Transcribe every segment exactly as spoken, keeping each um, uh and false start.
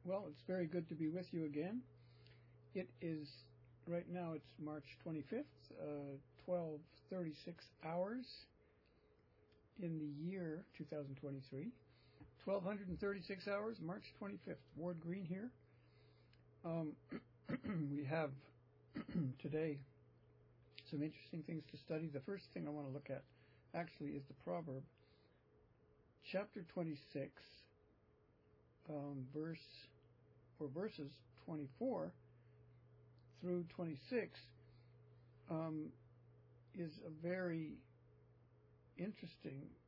Well, it's very good to be with you again. It is, right now it's March twenty-fifth, uh, twelve thirty-six hours in the year two thousand twenty-three. twelve thirty-six hours, March twenty-fifth. Ward Green here. Um, we have today some interesting things to study. The first thing I want to look at actually is the proverb. Chapter twenty-six, um, verse or verses twenty-four through twenty-six um, is a very interesting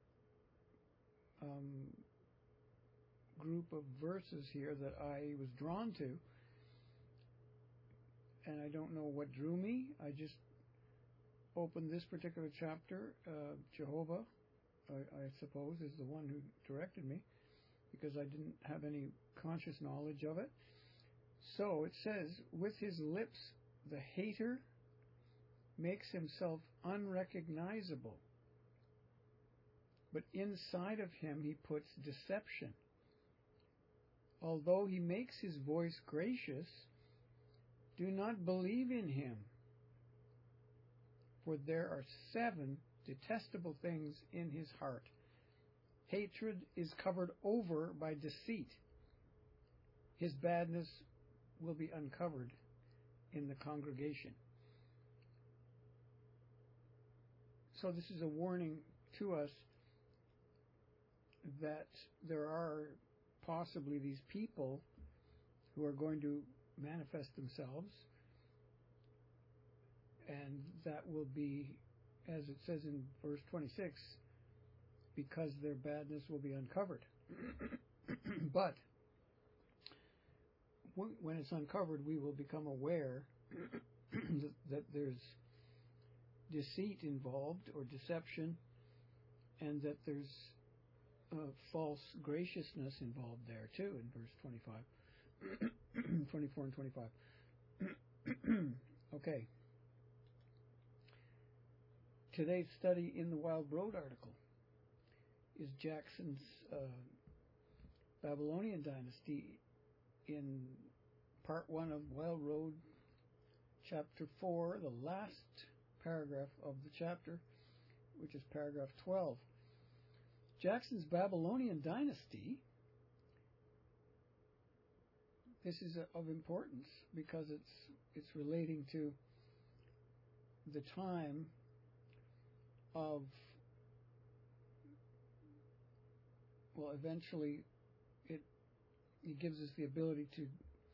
um, group of verses here that I was drawn to, and I don't know what drew me. I just opened this particular chapter. uh, Jehovah, I, I suppose, is the one who directed me, because I didn't have any conscious knowledge of it. So it says, with his lips the hater makes himself unrecognizable, but inside of him he puts deception. Although he makes his voice gracious, do not believe in him, for there are seven detestable things in his heart. Hatred is covered over by deceit. His badness will be uncovered in the congregation. So this is a warning to us that there are possibly these people who are going to manifest themselves, and that will be, as it says in verse twenty-six, because their badness will be uncovered. But when it's uncovered, we will become aware that there's deceit involved, or deception, and that there's uh, false graciousness involved there too, in verse twenty-five, twenty-four and twenty-five. Okay. Today's study in the Wild Road article is Jackson's uh, Babylonian dynasty in part one of Wild Road, chapter four, the last paragraph of the chapter, which is paragraph twelve. Jackson's Babylonian dynasty, this is of importance because it's it's relating to the time of, well, eventually it it gives us the ability to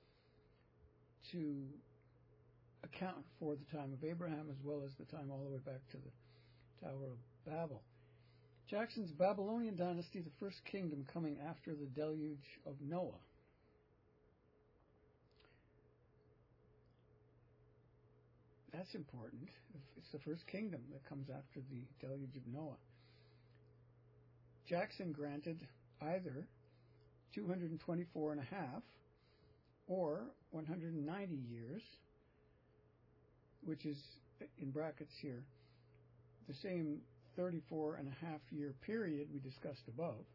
to account for the time of Abraham, as well as the time all the way back to the Tower of Babel. Jackson's Babylonian dynasty, the first kingdom coming after the deluge of Noah. That's important. It's the first kingdom that comes after the deluge of Noah. Jackson granted either two hundred twenty-four and a half or one hundred ninety years, which is, in brackets here, the same thirty-four and a half year period we discussed above.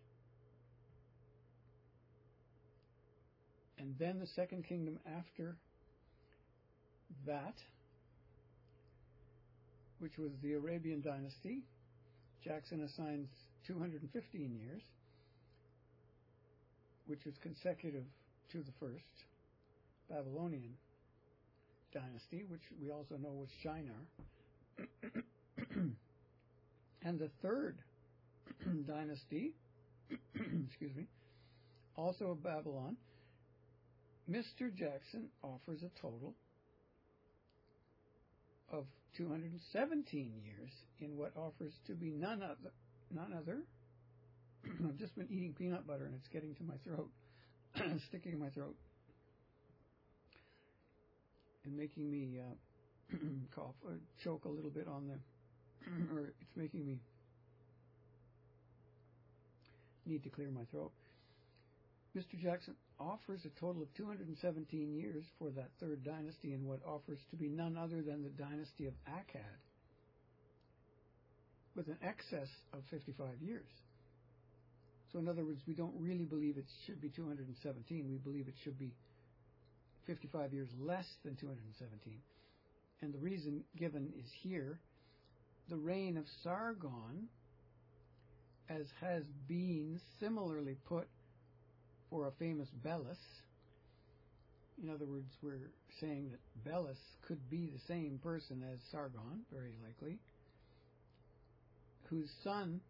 And then the second kingdom after that, which was the Arabian dynasty, Jackson assigns two hundred fifteen years, which was consecutive to the first Babylonian dynasty, which we also know was Shinar. And the third dynasty, excuse me, also of Babylon, Mister Jackson offers a total of two hundred seventeen years in what offers to be none other, none other. I've just been eating peanut butter and it's getting to my throat, sticking in my throat, and making me uh, cough or choke a little bit on the, or it's making me need to clear my throat. Mister Jackson offers a total of two hundred seventeen years for that third dynasty in what offers to be none other than the dynasty of Akkad, with an excess of fifty-five years. So in other words, we don't really believe it should be two hundred seventeen. We believe it should be fifty-five years less than two hundred seventeen. And the reason given is here. The reign of Sargon, as has been similarly put for a famous Belus. In other words, we're saying that Belus could be the same person as Sargon, very likely, whose son,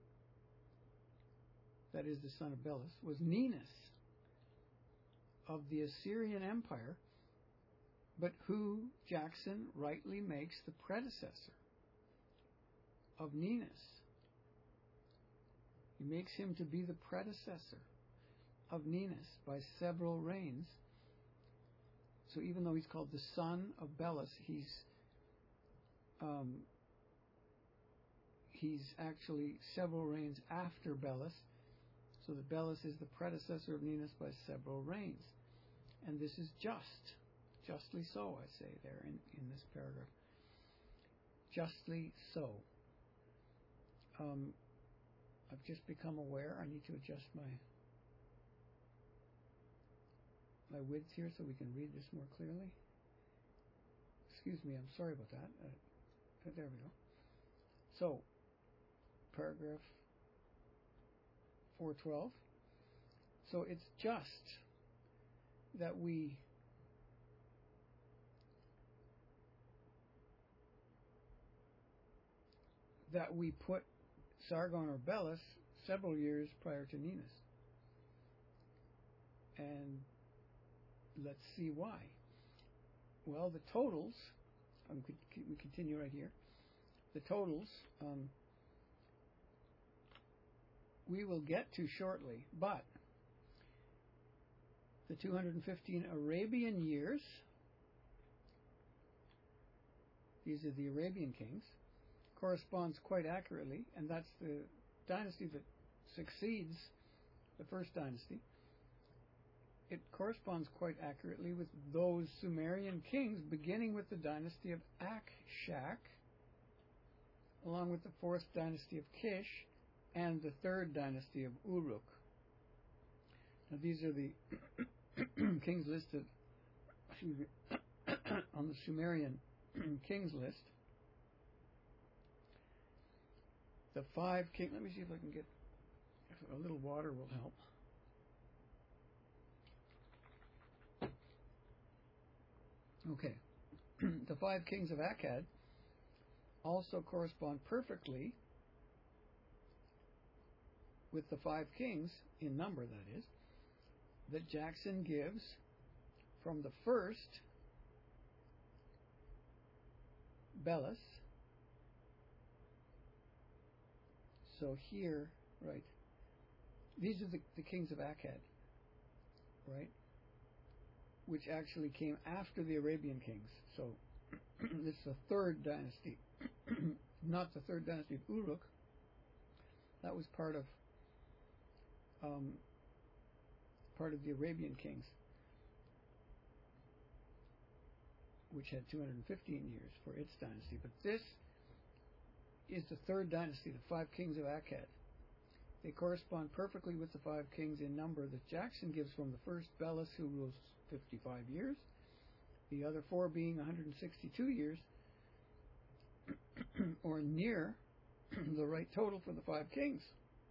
that is the son of Belus, was Ninus of the Assyrian Empire, but who Jackson rightly makes the predecessor of Ninus. He makes him to be the predecessor of Ninus by several reigns. So even though he's called the son of Belus, he's um, he's actually several reigns after Belus, so that Belus is the predecessor of Ninus by several reigns. And this is just, justly so, I say there in, in this paragraph. Justly so. Um, I've just become aware I need to adjust my my width here so we can read this more clearly. Excuse me, I'm sorry about that. Uh, there we go. So, paragraph four twelve. So it's just that we that we put Sargon or Belus several years prior to Ninus. And let's see why. Well, the totals, um, we continue right here, the totals um, we will get to shortly, but the two hundred fifteen Arabian years, these are the Arabian kings, corresponds quite accurately, and that's the dynasty that succeeds the first dynasty. It corresponds quite accurately with those Sumerian kings, beginning with the dynasty of Akshak, along with the fourth dynasty of Kish, and the third dynasty of Uruk. Now these are the kings listed excuse me, on the Sumerian kings list. The five king. Let me see if I can get if a little water will help. Okay. The five kings of Akkad also correspond perfectly with the five kings, in number that is, that Jackson gives from the first Belus. So here, right, these are the, the kings of Akkad, right, which actually came after the Arabian kings. So this is the third dynasty, not the third dynasty of Uruk. That was part of um, part of the Arabian kings, which had two hundred fifteen years for its dynasty. But this is the third dynasty, the five kings of Akkad. They correspond perfectly with the five kings in number that Jackson gives from the first Belus, who rules fifty-five years, the other four being one hundred sixty-two years, or near the right total for the five kings.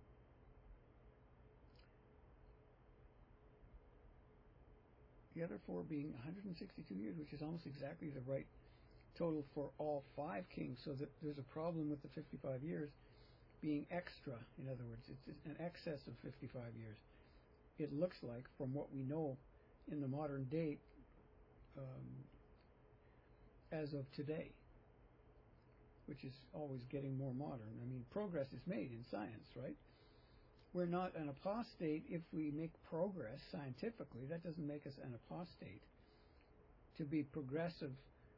The other four being one hundred sixty-two years, which is almost exactly the right total for all five kings, so that there's a problem with the fifty-five years being extra. In other words, it's an excess of fifty-five years. It looks like, from what we know in the modern day, um, as of today, which is always getting more modern. I mean, progress is made in science, right? We're not an apostate if we make progress scientifically. That doesn't make us an apostate. To be progressive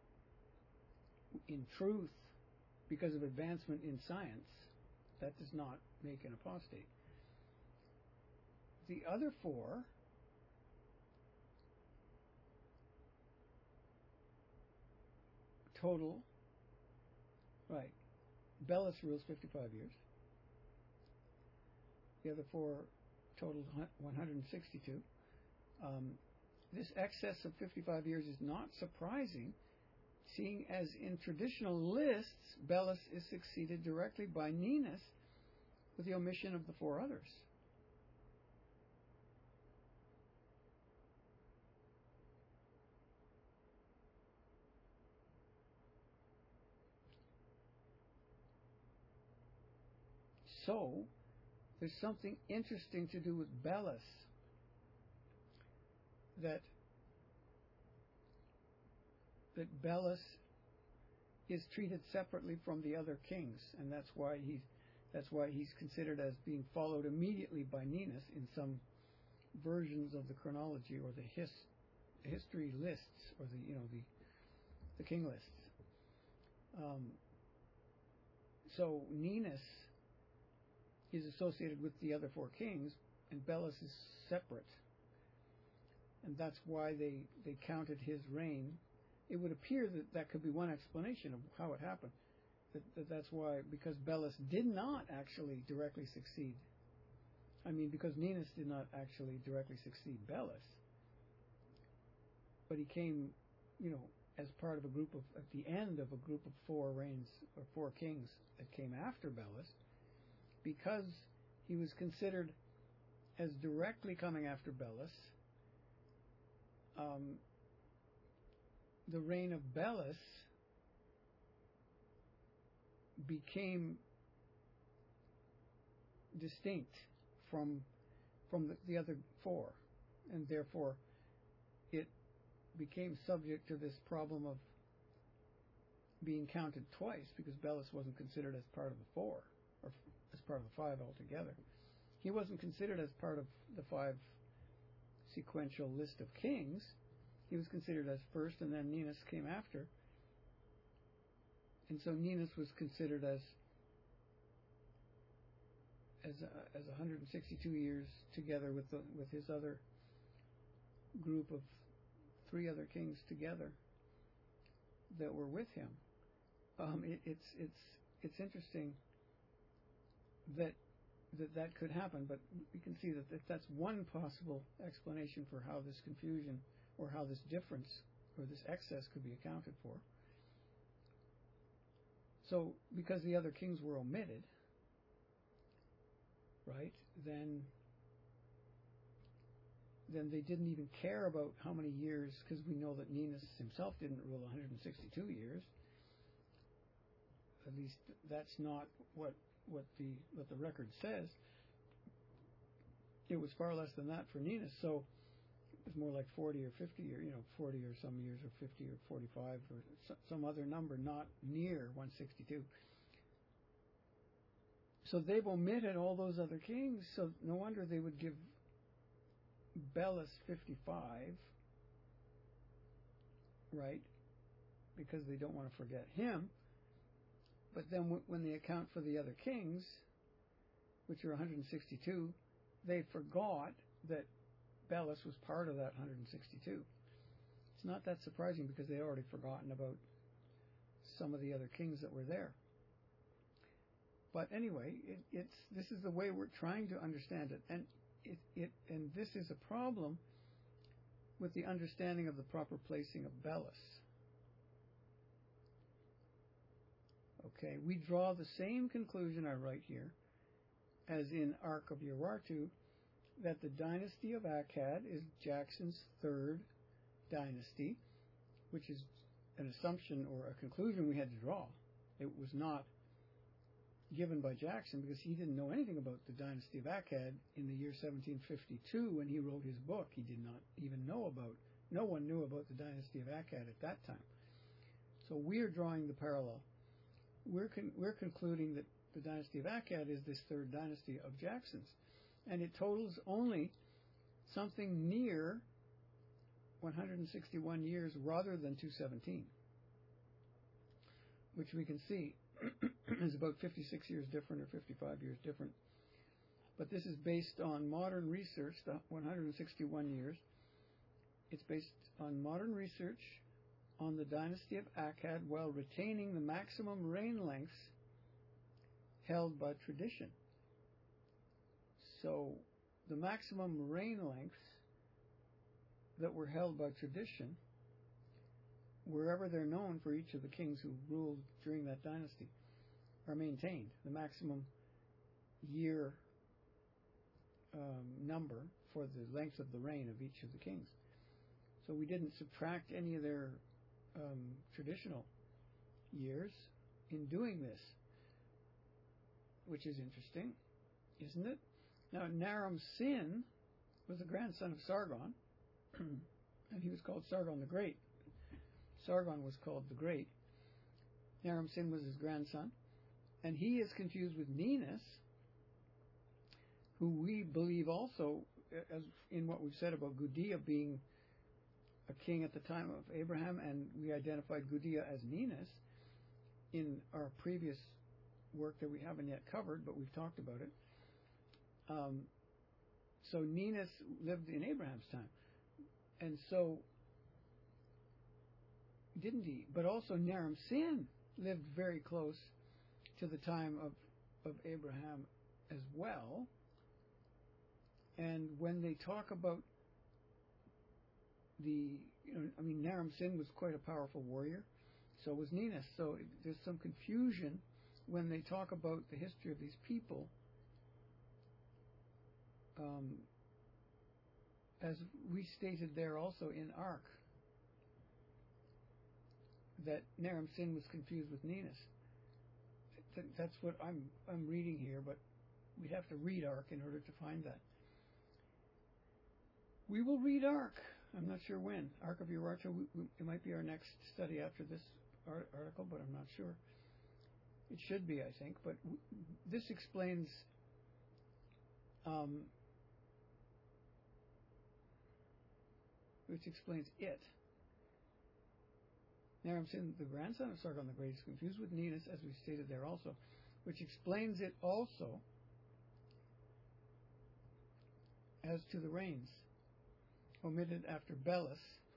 in truth because of advancement in science, that does not make an apostate. The other four total, right, Belus rules fifty-five years. The other four totaled one hundred sixty-two. Um, this excess of fifty-five years is not surprising, seeing as in traditional lists, Belus is succeeded directly by Ninus with the omission of the four others. So, there's something interesting to do with Belus that that Belus is treated separately from the other kings, and that's why he's that's why he's considered as being followed immediately by Ninus in some versions of the chronology or the his, history lists or the you know the the king lists. Um, so Ninus is associated with the other four kings, and Belus is separate, and that's why they they counted his reign. It would appear that that could be one explanation of how it happened. That, that that's why, because Belus did not actually directly succeed. I mean, because Ninus did not actually directly succeed Belus, but he came, you know, as part of a group of, at the end of a group of four reigns or four kings that came after Belus, because he was considered as directly coming after Belus. Um, the reign of Belus became distinct from from the, the other four, and therefore it became subject to this problem of being counted twice, because Belus wasn't considered as part of the four, or as part of the five altogether. He wasn't considered as part of the five sequential list of kings. He was considered as first, and then Ninus came after. And so Ninus was considered as as a, as one hundred sixty-two years together with the, with his other group of three other kings together that were with him. Um, it, it's it's it's interesting that that that could happen, but we can see that, that that's one possible explanation for how this confusion or how this difference or this excess could be accounted for. So, because the other kings were omitted, right, then then they didn't even care about how many years, because we know that Ninus himself didn't rule one hundred sixty-two years. At least that's not what what the what the record says. It was far less than that for Ninus, so it was more like forty or fifty, or you know, forty or some years, or fifty or forty-five, or some other number, not near one hundred sixty-two. So they've omitted all those other kings, so no wonder they would give Belus fifty-five, right? Because they don't want to forget him. But then w- when they account for the other kings, which are one hundred sixty-two, they forgot that Belus was part of that one hundred sixty-two. It's not that surprising, because they had already forgotten about some of the other kings that were there. But anyway, it, it's this is the way we're trying to understand it, and it, it and this is a problem with the understanding of the proper placing of Belus. Okay, we draw the same conclusion, I write here, as in Ark of Urartu, that the dynasty of Akkad is Jackson's third dynasty, which is an assumption or a conclusion we had to draw. It was not given by Jackson, because he didn't know anything about the dynasty of Akkad in the year seventeen fifty-two when he wrote his book. He did not even know about, no one knew about the dynasty of Akkad at that time. So we're drawing the parallel. We're con- we're concluding that the dynasty of Akkad is this third dynasty of Jackson's, and it totals only something near one hundred sixty-one years rather than two hundred seventeen, which we can see is about fifty-six years different or fifty-five years different. But this is based on modern research, the one hundred sixty-one years. It's based on modern research on the dynasty of Akkad while retaining the maximum reign lengths held by tradition. So the maximum reign lengths that were held by tradition, wherever they're known for each of the kings who ruled during that dynasty, are maintained. The maximum year um, number for the length of the reign of each of the kings. So we didn't subtract any of their um, traditional years in doing this, which is interesting, isn't it? Now, Naram Sin was the grandson of Sargon, and he was called Sargon the Great. Sargon was called the Great. Naram Sin was his grandson, and he is confused with Ninus, who we believe also, as in what we've said about Gudea being a king at the time of Abraham, and we identified Gudea as Ninus in our previous work that we haven't yet covered, but we've talked about it. Um, so Ninus lived in Abraham's time, and so didn't he? But also Naram Sin lived very close to the time of of Abraham as well. And when they talk about the, you know, I mean, Naram Sin was quite a powerful warrior. So was Ninus. So it, there's some confusion when they talk about the history of these people. Um, as we stated there also in Ark, that Naram Sin was confused with Ninus. Th- that's what I'm I'm reading here, but we'd have to read Ark in order to find that. We will read Ark. I'm not sure when. Ark of Urartu, we, we, it might be our next study after this art- article, but I'm not sure. It should be, I think. But w- this explains um, which explains it. Naram Sin, the grandson of Sargon the Great, is confused with Ninus, as we stated there also, which explains it also as to the reigns omitted after Belus,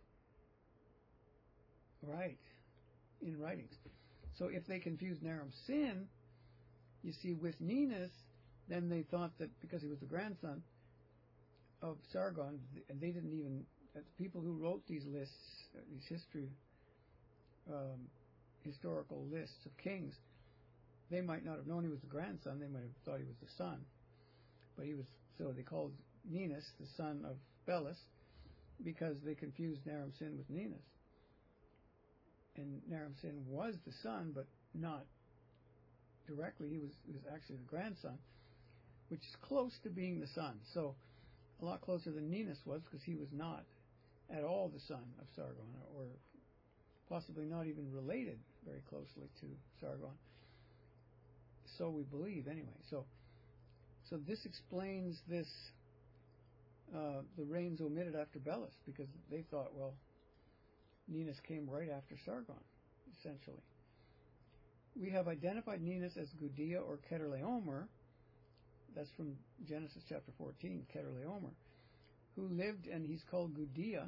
right, in writings. So if they confused Naram Sin, you see, with Ninus, then they thought that because he was the grandson of Sargon, and they didn't even, the people who wrote these lists, these history, um, historical lists of kings, they might not have known he was the grandson, they might have thought he was the son. But he was, so they called Ninus the son of Belus, because they confused Naram Sin with Ninus. And Naram Sin was the son, but not directly. He was, he was actually the grandson, which is close to being the son. So a lot closer than Ninus was, because he was not at all the son of Sargon, or possibly not even related very closely to Sargon. So we believe, anyway. So, so this explains this. Uh, the reigns omitted after Belus, because they thought, well, Ninus came right after Sargon, essentially. We have identified Ninus as Gudea or Chedorlaomer. That's from Genesis chapter fourteen, Chedorlaomer, who lived, and he's called Gudea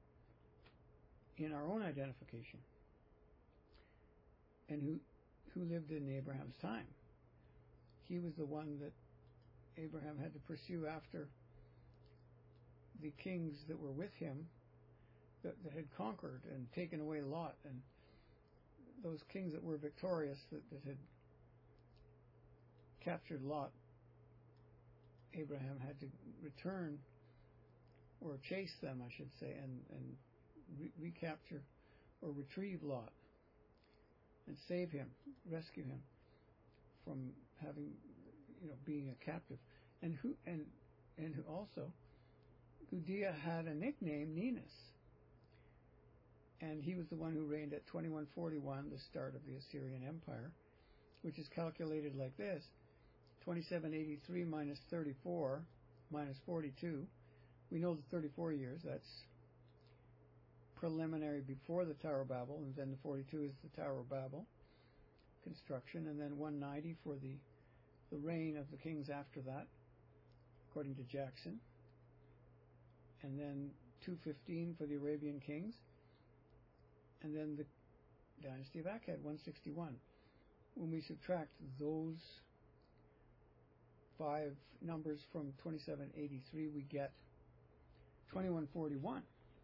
in our own identification, and who who lived in Abraham's time. He was the one that Abraham had to pursue after the kings that were with him, that, that had conquered and taken away Lot, and those kings that were victorious, that, that had captured Lot. Abraham had to return, or chase them, I should say, and, and re- recapture or retrieve Lot and save him, rescue him from having, you know, being a captive. And who and and who also Gudea had a nickname, Ninus, and he was the one who reigned at twenty-one forty-one, the start of the Assyrian Empire, which is calculated like this: twenty-seven eighty-three minus thirty-four minus forty-two. We know the thirty-four years, that's preliminary before the Tower of Babel, and then the forty-two is the Tower of Babel construction, and then one ninety for the, the reign of the kings after that, according to Jackson. And then two fifteen for the Arabian kings, and then the dynasty of Akkad, one sixty-one. When we subtract those five numbers from twenty-seven eighty-three, we get twenty-one forty-one.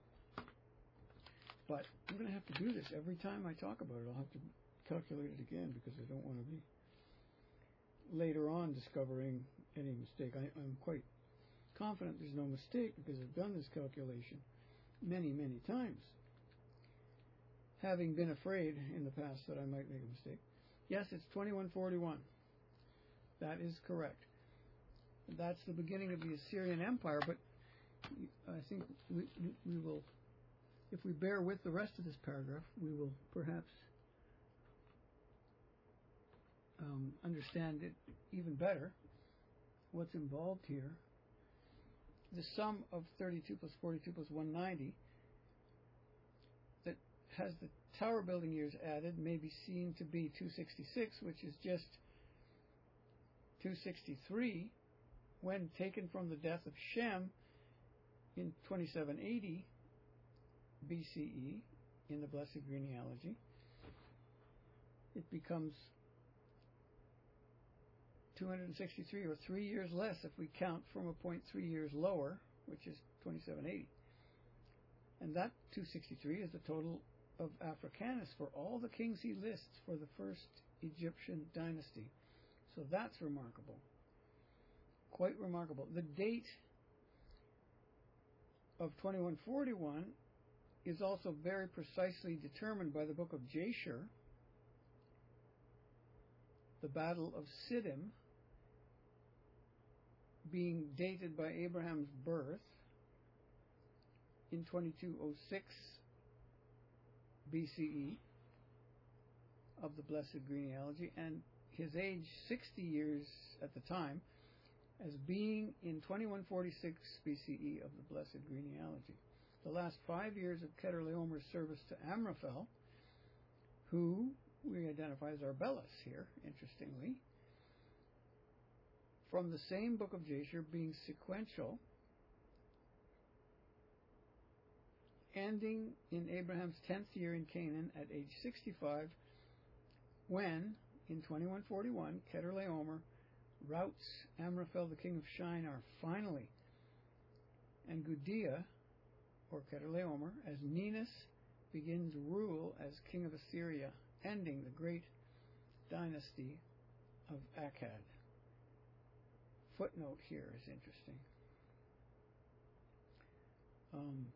But I'm going to have to do this every time I talk about it. I'll have to calculate it again because I don't want to be later on discovering any mistake. I, I'm quite confident there's no mistake because I've done this calculation many, many times, having been afraid in the past that I might make a mistake. Yes, it's twenty-one forty-one. That is correct. That's the beginning of the Assyrian Empire, but I think we, we will, if we bear with the rest of this paragraph, we will perhaps um, understand it even better, what's involved here. The sum of thirty-two plus forty-two plus one hundred ninety that has the tower building years added may be seen to be two hundred sixty-six, which is just two hundred sixty-three when taken from the death of Shem in twenty-seven eighty B C E in the Blessed Genealogy. It becomes two hundred sixty-three, or three years less if we count from a point three years lower, which is twenty-seven eighty. And that two hundred sixty-three is the total of Africanus for all the kings he lists for the first Egyptian dynasty. So that's remarkable. Quite remarkable. The date of twenty-one forty-one is also very precisely determined by the book of Jasher, the Battle of Siddim being dated by Abraham's birth in twenty-two oh six B C E of the Blessed Genealogy, and his age sixty years at the time as being in twenty-one forty-six B C E of the Blessed Genealogy. The last five years of Chedorlaomer's service to Amraphel, who we identify as Arbelus here, interestingly, from the same book of Jasher, being sequential, ending in Abraham's tenth year in Canaan at age sixty-five, when, in twenty-one forty-one, Chedorlaomer routs Amraphel, the king of Shinar, finally, and Gudea, or Chedorlaomer, as Ninus, begins rule as king of Assyria, ending the great dynasty of Akkad. Footnote here is interesting. Um,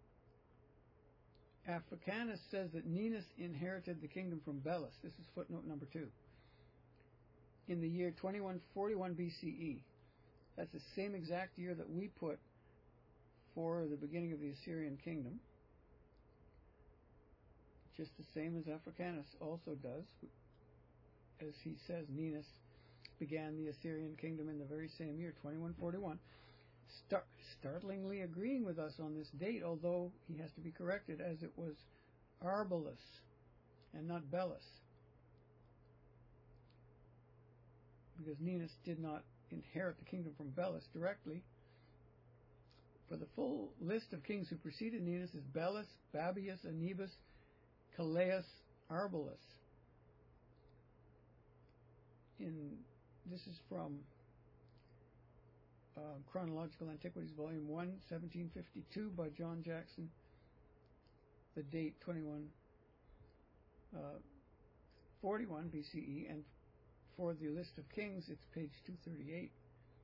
Africanus says that Ninus inherited the kingdom from Belus. This is footnote number two. In the year twenty-one forty-one B C E. That's the same exact year that we put for the beginning of the Assyrian kingdom. Just the same as Africanus also does. As he says, Ninus began the Assyrian kingdom in the very same year, twenty-one forty-one. Star- startlingly agreeing with us on this date, although he has to be corrected, as it was Arbalus and not Belus, because Ninus did not inherit the kingdom from Belus directly. For the full list of kings who preceded Ninus is Belus, Babius, Anubis, Calais, Arbalus. In this is from uh, Chronological Antiquities, Volume one, seventeen fifty-two, by John Jackson. The date twenty-one forty-one B C E, and for the list of kings, it's page two thirty-eight.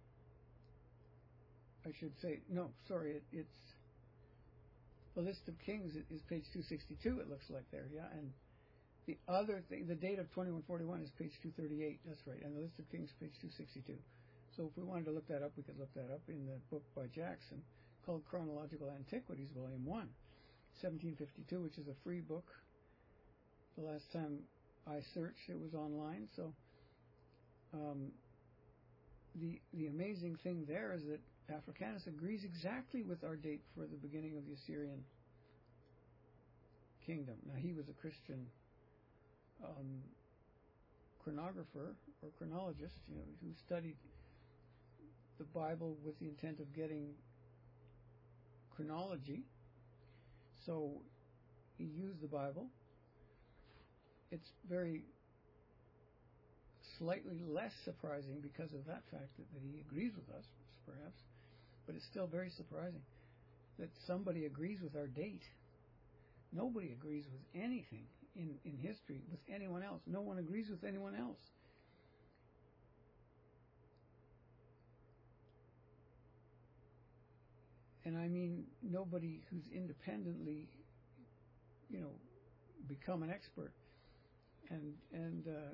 I should say, no, sorry, it, it's the list of kings is page two sixty-two. It looks like there, yeah, and the other thing, the date of twenty-one forty-one is page two thirty-eight. That's right, and the list of kings, page two sixty-two. So if we wanted to look that up, we could look that up in the book by Jackson called Chronological Antiquities, Volume one, seventeen fifty-two, which is a free book. The last time I searched, it was online. So um, the the amazing thing there is that Africanus agrees exactly with our date for the beginning of the Assyrian kingdom. Now, he was a Christian um, chronographer or chronologist, you know, who studied the Bible with the intent of getting chronology. So he used the Bible. It's very slightly less surprising because of that fact that, that he agrees with us, perhaps, but it's still very surprising that somebody agrees with our date. Nobody agrees with anything in, in history with anyone else. No one agrees with anyone else. And I mean nobody who's independently, you know, become an expert and and uh,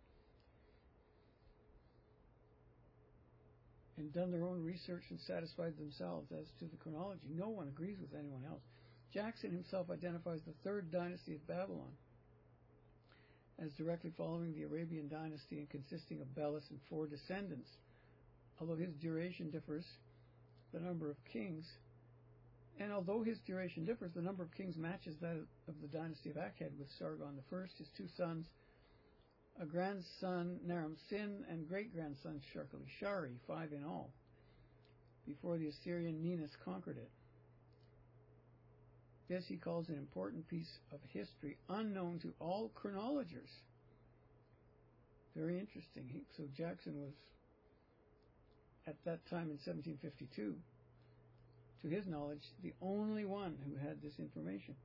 and done their own research and satisfied themselves as to the chronology. No one agrees with anyone else. Jackson himself identifies the third dynasty of Babylon as directly following the Arabian dynasty and consisting of Belus and four descendants. Although his duration differs, the number of kings, and although his duration differs, the number of kings matches that of the dynasty of Akkad, with Sargon the First, his two sons, a grandson Naram-Sin, and great-grandson Sharkali-Shari, five in all, before the Assyrian Ninus conquered it. This he calls an important piece of history unknown to all chronologers. Very interesting. He, so Jackson was, at that time in seventeen fifty-two, to his knowledge, the only one who had this information,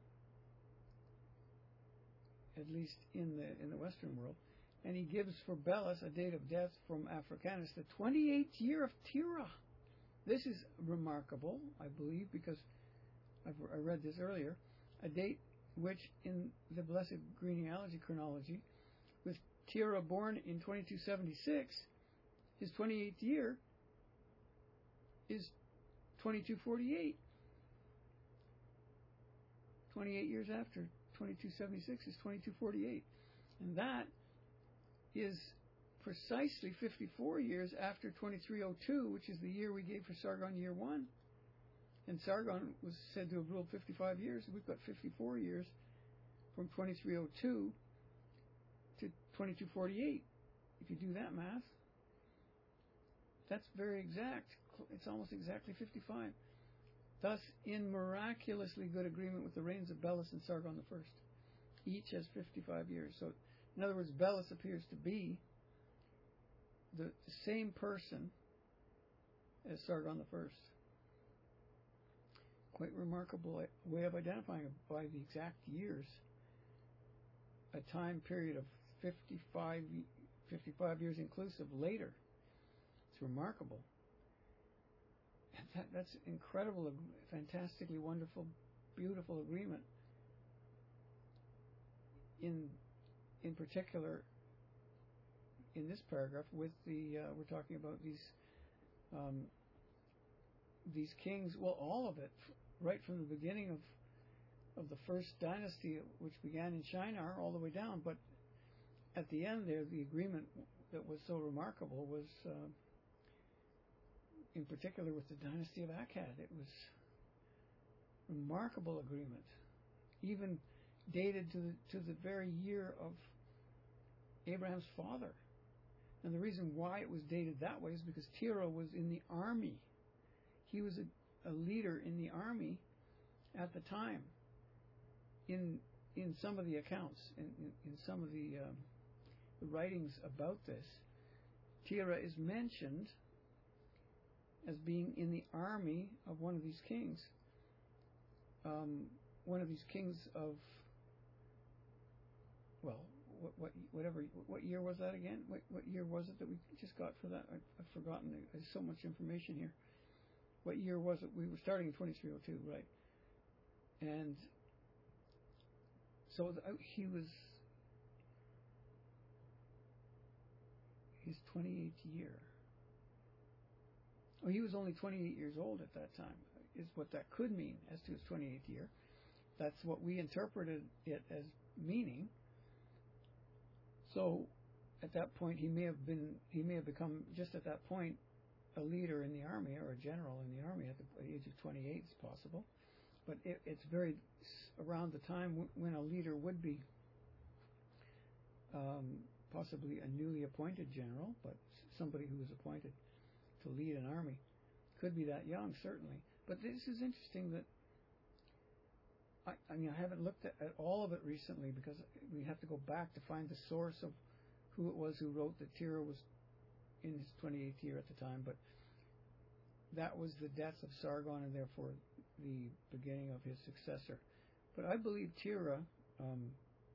at least in the in the Western world. And he gives for Belus a date of death from Africanus, the twenty-eighth year of Terah. This is remarkable, I believe, because I've, I read this earlier, a date which in the Blessed Genealogy chronology, with Terah born in twenty-two seventy-six, his twenty-eighth year is twenty-two forty-eight. twenty-eight years after twenty-two seventy-six is twenty-two forty-eight. And that is precisely fifty-four years after twenty-three oh two, which is the year we gave for Sargon year one. And Sargon was said to have ruled fifty-five years. We've got fifty-four years from twenty-three oh two to twenty-two forty-eight. If you do that math, that's very exact. It's almost exactly fifty-five. Thus, in miraculously good agreement with the reigns of Belus and Sargon the First. Each has fifty-five years. So, in other words, Belus appears to be the same person as Sargon the First. Quite remarkable way of identifying it by the exact years. A time period of fifty-five, fifty-five years inclusive later. It's remarkable. That, that's incredible, fantastically wonderful, beautiful agreement. In in particular, in this paragraph, with the uh, we're talking about these um, these kings. Well, all of it, right from the beginning of of the first dynasty, which began in Shinar, all the way down. But at the end, there, the agreement that was so remarkable was. Uh, in particular with the dynasty of Akkad. It was a remarkable agreement, even dated to the, to the very year of Abraham's father. And the reason why it was dated that way is because Terah was in the army. He was a, a leader in the army at the time. In in some of the accounts, in, in, in some of the, um, the writings about this, Terah is mentioned as being in the army of one of these kings. Um, one of these kings of, well, what, what, whatever, what year was that again? What, what year was it that we just got for that? I, I've forgotten. There's so much information here. What year was it? We were starting in twenty-three oh two, right? And so he was his twenty-eighth year. Oh, he was only twenty-eight years old at that time, is what that could mean as to his twenty-eighth year. That's what we interpreted it as meaning. So, at that point, he may have been, he may have become, just at that point, a leader in the army, or a general in the army at the age of twenty-eight, is possible. But it, it's very, around the time w- when a leader would be um, possibly a newly appointed general, but somebody who was appointed to lead an army. Could be that young, certainly. But this is interesting that I, I mean, I haven't looked at, at all of it recently because we have to go back to find the source of who it was who wrote that Terah was in his twenty-eighth year at the time, but that was the death of Sargon and therefore the beginning of his successor. But I believe Terah um,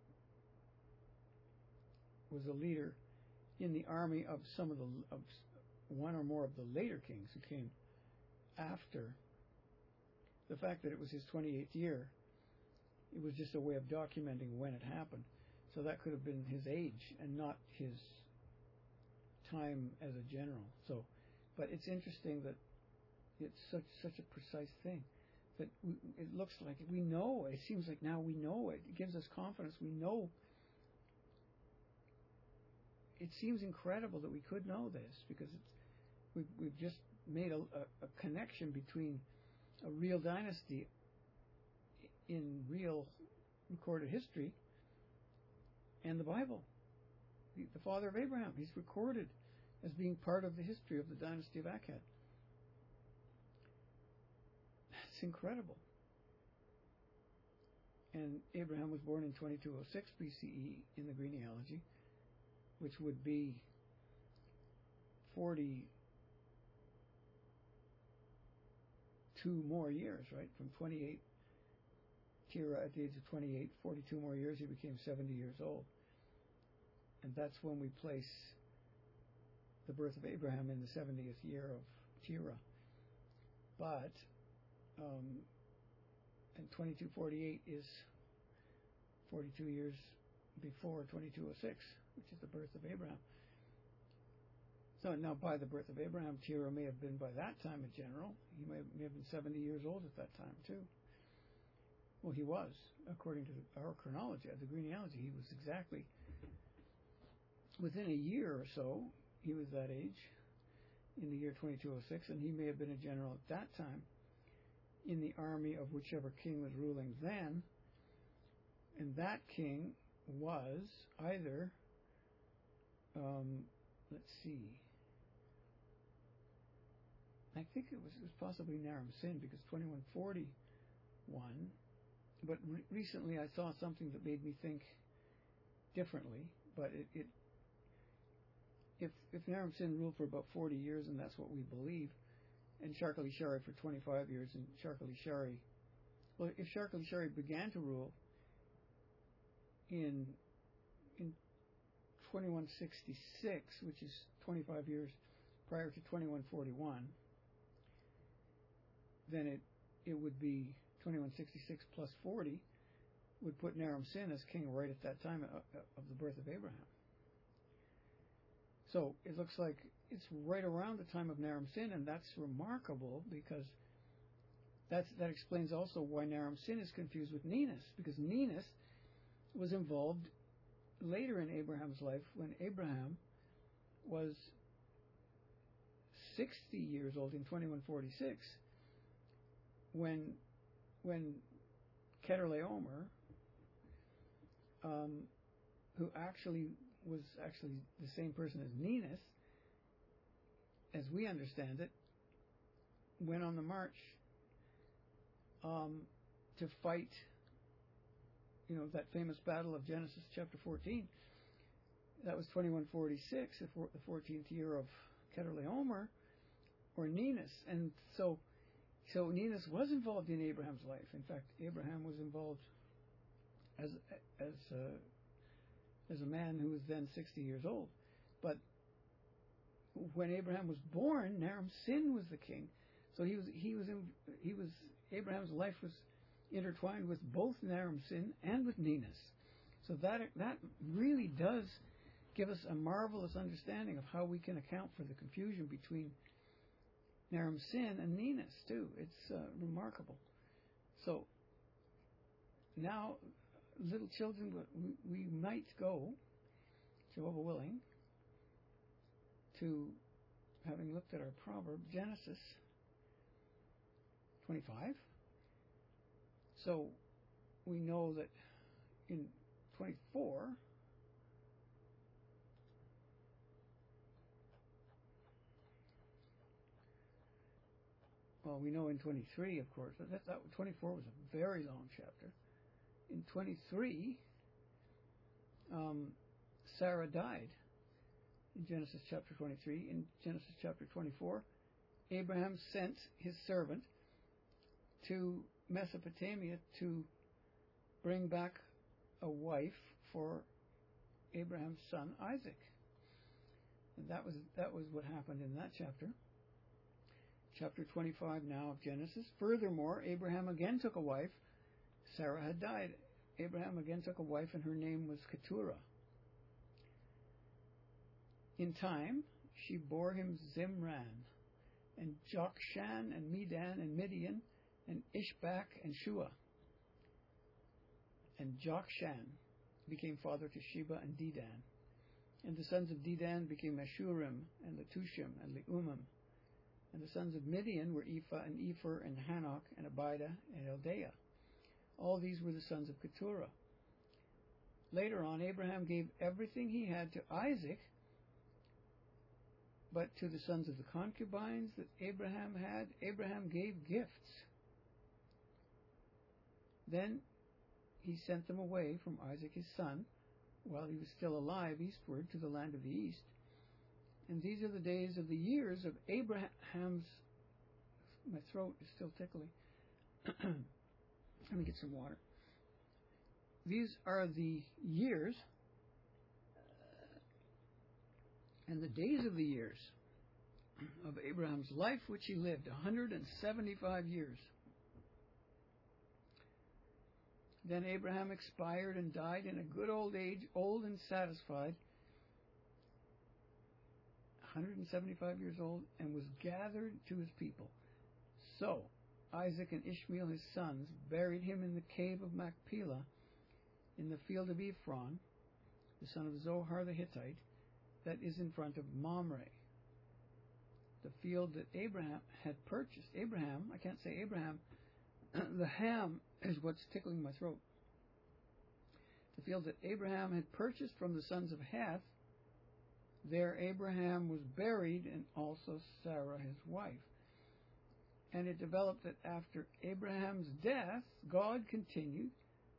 was a leader in the army of some of the of one or more of the later kings who came after. The fact that it was his twenty-eighth year, it was just a way of documenting when it happened. So that could have been his age and not his time as a general. So, but it's interesting that it's such such a precise thing that we, it looks like we know. It seems like now we know it. It gives us confidence. We know. It seems incredible that we could know this because it's, we've, we've just made a, a, a connection between a real dynasty in real recorded history and the Bible. The, the father of Abraham, he's recorded as being part of the history of the dynasty of Akkad. That's incredible. And Abraham was born in twenty-two oh six B C E in the genealogy, which would be forty-two more years, right? From twenty-eight, Terah at the age of twenty-eight, forty-two more years, he became seventy years old. And that's when we place the birth of Abraham in the seventieth year of Terah. But, um, and twenty-two forty-eight is forty-two years before twenty-two oh six, which is the birth of Abraham. So now by the birth of Abraham, Terah may have been by that time a general. He may have, may have been seventy years old at that time too. Well, he was, according to our chronology, the genealogy, he was exactly, within a year or so, he was that age, in the year twenty-two oh six, and he may have been a general at that time in the army of whichever king was ruling then, and that king was either, um, let's see, I think it was, it was possibly Naram Sin, because twenty-one forty-one, but re- recently I saw something that made me think differently, but it, it if if Naram Sin ruled for about forty years, and that's what we believe, and Sharkali Shari for twenty-five years, and Sharkali Shari, well, if Sharkali Shari began to rule in in twenty-one sixty-six, which is twenty-five years prior to twenty-one forty-one, then it it would be twenty-one sixty-six plus forty would put Naram Sin as king right at that time of, of the birth of Abraham. So it looks like it's right around the time of Naram Sin, and that's remarkable because that's, that explains also why Naram Sin is confused with Ninus, because Ninus was involved later in Abraham's life when Abraham was sixty years old in twenty-one forty-six, when when Kedorlaomer, um, who actually was actually the same person as Ninus, as we understand it, went on the march um, to fight, you know, that famous battle of Genesis chapter fourteen. That was twenty-one forty-six, the fourteenth year of Kedorlaomer, or Ninus. And so, so Ninus was involved in Abraham's life. In fact, Abraham was involved as as uh, as a man who was then sixty years old. But when Abraham was born, Naram Sin was the king. So he was he was in, he was Abraham's life was intertwined with both Naram Sin and with Ninus. So that that really does give us a marvelous understanding of how we can account for the confusion between Naram Sin and Ninus too. It's uh, remarkable. So now, little children, we, we might go, Jehovah willing, to, having looked at our proverb, Genesis twenty-five. So we know that in twenty-four, well, we know in twenty-three, of course, that, that twenty-four was a very long chapter. In twenty-three, um, Sarah died. in Genesis chapter twenty-three. In Genesis chapter twenty-four, Abraham sent his servant to Mesopotamia to bring back a wife for Abraham's son Isaac. And that was that was what happened in that chapter. Chapter twenty-five now of Genesis. Furthermore, Abraham again took a wife. Sarah had died. Abraham again took a wife, and her name was Keturah. In time, she bore him Zimran, and Jokshan, and Medan, and Midian, and Ishbak, and Shua. And Jokshan became father to Sheba and Dedan. And the sons of Dedan became Meshurim, and Letushim, and Leumim. And the sons of Midian were Ephah, and Epher, and Hanok, and Abidah, and Eldaah. All these were the sons of Keturah. Later on, Abraham gave everything he had to Isaac, but to the sons of the concubines that Abraham had, Abraham gave gifts. Then he sent them away from Isaac his son, while he was still alive, eastward to the land of the east. And these are the days of the years of Abraham's... My throat is still tickly. Let me get some water. These are the years and the days of the years of Abraham's life, which he lived, one hundred seventy-five years. Then Abraham expired and died in a good old age, old and satisfied, one hundred seventy-five years old, and was gathered to his people. So Isaac and Ishmael his sons buried him in the cave of Machpelah in the field of Ephron, the son of Zohar the Hittite, that is in front of Mamre, the field that Abraham had purchased. Abraham, I can't say Abraham, the ham is what's tickling my throat. The field that Abraham had purchased from the sons of Heth, there Abraham was buried, and also Sarah his wife. And it developed that after Abraham's death, God continued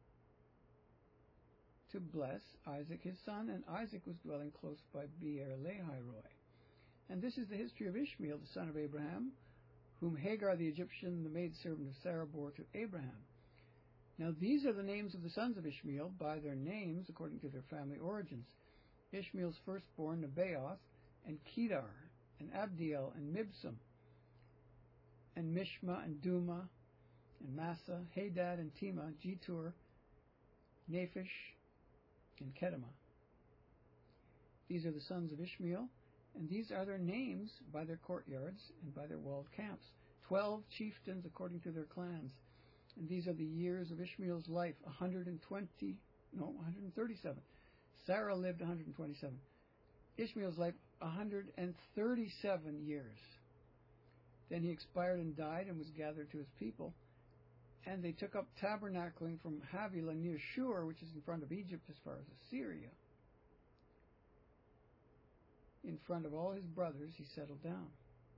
to bless Isaac his son, and Isaac was dwelling close by Beer Lahai-roi. And this is the history of Ishmael, the son of Abraham, whom Hagar the Egyptian, the maidservant of Sarah, bore to Abraham. Now these are the names of the sons of Ishmael, by their names, according to their family origins. Ishmael's firstborn, Nebaioth, and Kedar, and Abdiel, and Mibsam, and Mishma, and Duma, and Massa, Hadad, and Tema, Jetur, Naphish, and Kedemah. These are the sons of Ishmael, and these are their names by their courtyards and by their walled camps. Twelve chieftains according to their clans. And these are the years of Ishmael's life, one hundred twenty, no, one hundred thirty-seven. Sarah lived one hundred twenty-seven. Ishmael's life, one hundred thirty-seven years. Then he expired and died and was gathered to his people. And they took up tabernacling from Havilah near Shur, which is in front of Egypt as far as Assyria. In front of all his brothers, he settled down.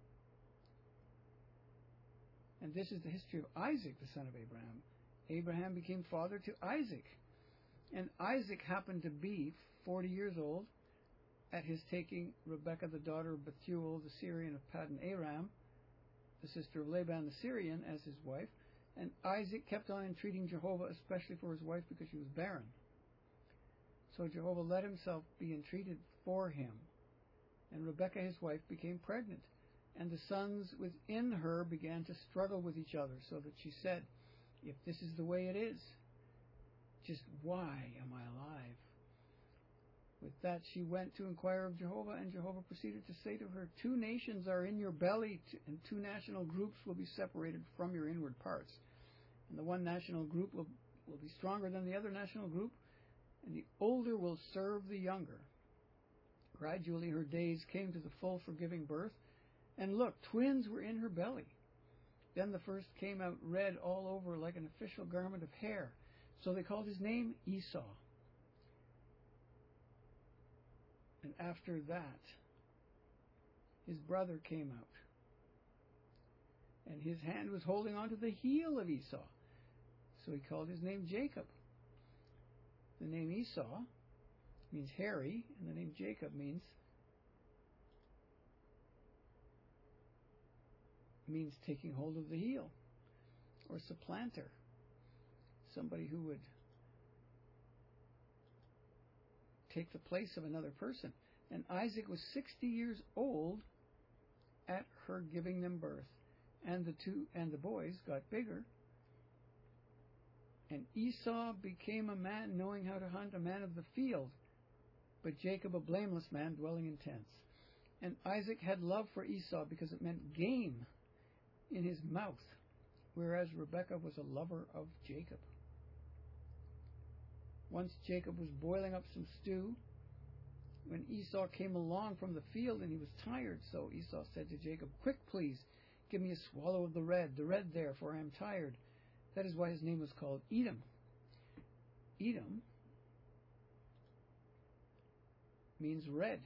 And this is the history of Isaac, the son of Abraham. Abraham became father to Isaac. And Isaac happened to be forty years old at his taking Rebekah, the daughter of Bethuel, the Syrian of Paddan Aram, the sister of Laban the Syrian, as his wife. And Isaac kept on entreating Jehovah, especially for his wife, because she was barren. So Jehovah let himself be entreated for him. And Rebekah, his wife, became pregnant. And the sons within her began to struggle with each other, so that she said, if this is the way it is, just why am I alive? With that she went to inquire of Jehovah, and Jehovah proceeded to say to her, two nations are in your belly, and two national groups will be separated from your inward parts. And the one national group will, will be stronger than the other national group, and the older will serve the younger. Gradually her days came to the full forgiving birth, and look, twins were in her belly. Then the first came out red all over like an official garment of hair. So they called his name Esau. And after that, his brother came out. And his hand was holding on to the heel of Esau. So he called his name Jacob. The name Esau means hairy, and the name Jacob means means taking hold of the heel, or supplanter, somebody who would take the place of another person. And Isaac was sixty years old at her giving them birth. And the two and the boys got bigger. And Esau became a man knowing how to hunt, a man of the field, but Jacob a blameless man dwelling in tents. And Isaac had love for Esau because it meant game in his mouth, whereas Rebekah was a lover of Jacob. Once Jacob was boiling up some stew when Esau came along from the field, and he was tired. So Esau said to Jacob, "Quick, please, give me a swallow of the red, the red there, for I am tired." That is why his name was called Edom. Edom means red.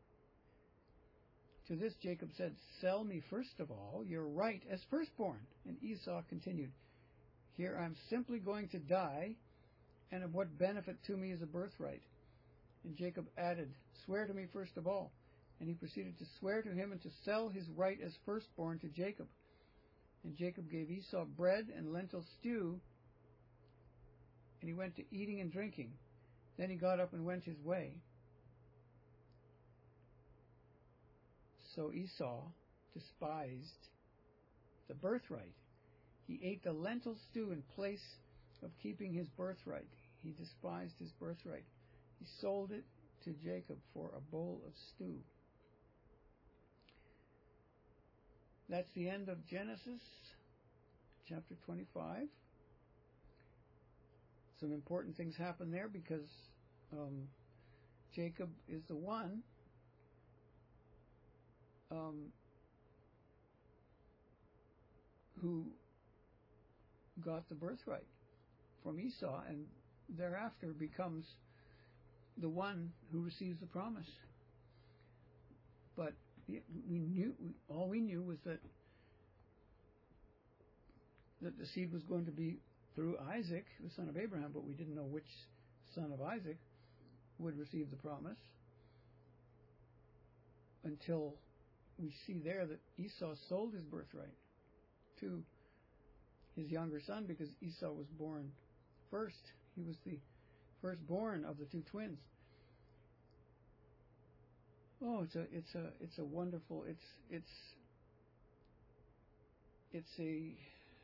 To this Jacob said, "Sell me first of all your right as firstborn." And Esau continued, "Here I am simply going to die, and of what benefit to me is a birthright?" And Jacob added, "Swear to me first of all." And he proceeded to swear to him and to sell his right as firstborn to Jacob. And Jacob gave Esau bread and lentil stew, and he went to eating and drinking. Then he got up and went his way. So Esau despised the birthright. He ate the lentil stew in place of keeping his birthright. He despised his birthright. He sold it to Jacob for a bowl of stew. That's the end of Genesis chapter twenty-five. Some important things happen there because um, Jacob is the one um, who got the birthright from Esau, and thereafter becomes the one who receives the promise. But we knew, all we knew was that that the seed was going to be through Isaac, the son of Abraham, but we didn't know which son of Isaac would receive the promise until we see there that Esau sold his birthright to his younger son because Esau was born first. He was the firstborn of the two twins. Oh, it's a it's a it's a wonderful it's it's it's a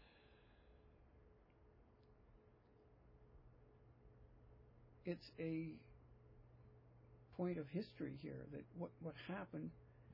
it's a point of history here that what what happened.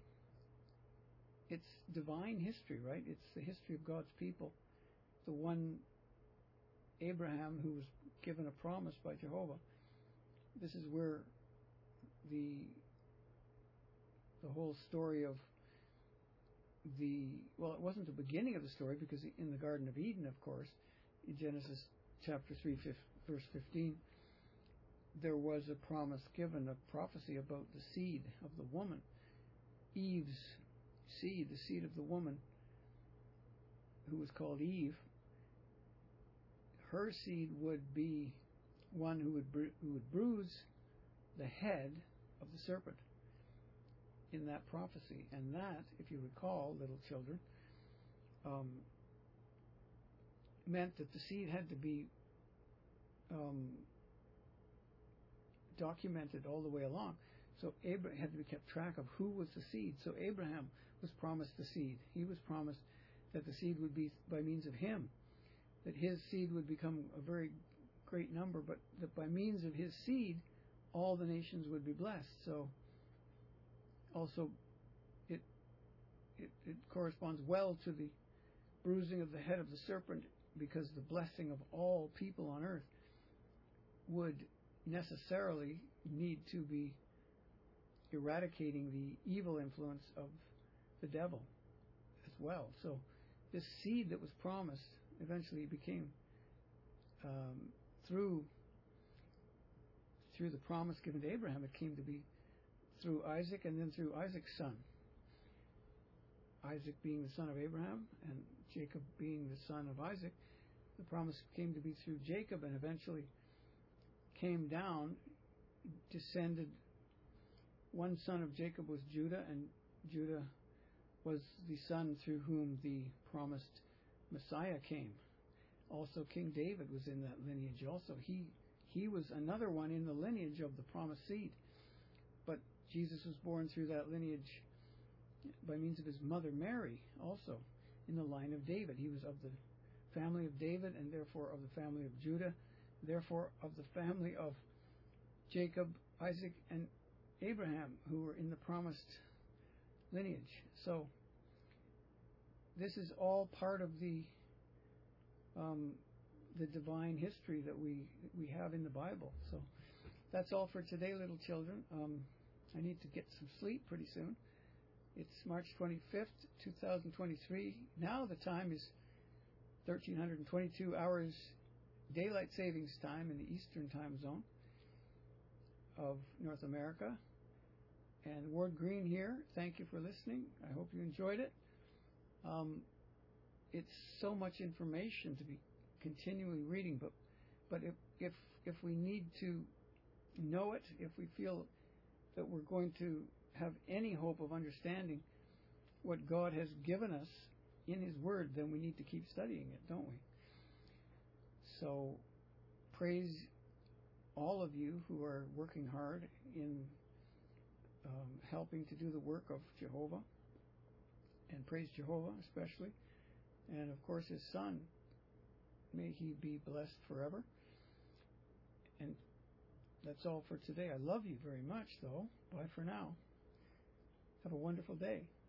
It's divine history, right? It's the history of God's people. The one Abraham who was given a promise by Jehovah. This is where the the whole story of the, well, it wasn't the beginning of the story because in the Garden of Eden, of course, in Genesis chapter three, verse fifteen, there was a promise given, a prophecy about the seed of the woman, Eve's seed, the seed of the woman who was called Eve. Her seed would be one who would bru- who would bruise the head of the serpent in that prophecy. And that, if you recall, little children, um, meant that the seed had to be um, documented all the way along. So Abraham had to be kept track of who was the seed. So Abraham was promised the seed. He was promised that the seed would be by means of him, that his seed would become a very great number, but that by means of his seed, all the nations would be blessed. So also it, it it corresponds well to the bruising of the head of the serpent, because the blessing of all people on earth would necessarily need to be eradicating the evil influence of the devil as well. So this seed that was promised eventually became um, through through the promise given to Abraham, it came to be through Isaac, and then through Isaac's son. Isaac being the son of Abraham and Jacob being the son of Isaac, the promise came to be through Jacob, and eventually came down, descended. One son of Jacob was Judah, and Judah was the son through whom the promised Messiah came. Also, King David was in that lineage also. He he was another one in the lineage of the promised seed. But Jesus was born through that lineage by means of his mother Mary, also in the line of David. He was of the family of David, and therefore of the family of Judah, therefore of the family of Jacob, Isaac, and Abraham, who were in the promised lineage. So this is all part of the um, the divine history that we we have in the Bible. So that's all for today, little children. Um, I need to get some sleep pretty soon. It's March twenty-fifth, two thousand twenty-three. Now the time is one thousand three hundred twenty-two hours daylight savings time in the Eastern time zone of North America. And Ward Green here, thank you for listening. I hope you enjoyed it. Um, it's so much information to be continually reading, but but if if if we need to know it, if we feel that we're going to have any hope of understanding what God has given us in His Word, then we need to keep studying it, don't we? So praise all of you who are working hard in um, helping to do the work of Jehovah, and praise Jehovah especially, and of course His Son. May He be blessed forever. And that's all for today. I love you very much, though. Bye for now. Have a wonderful day.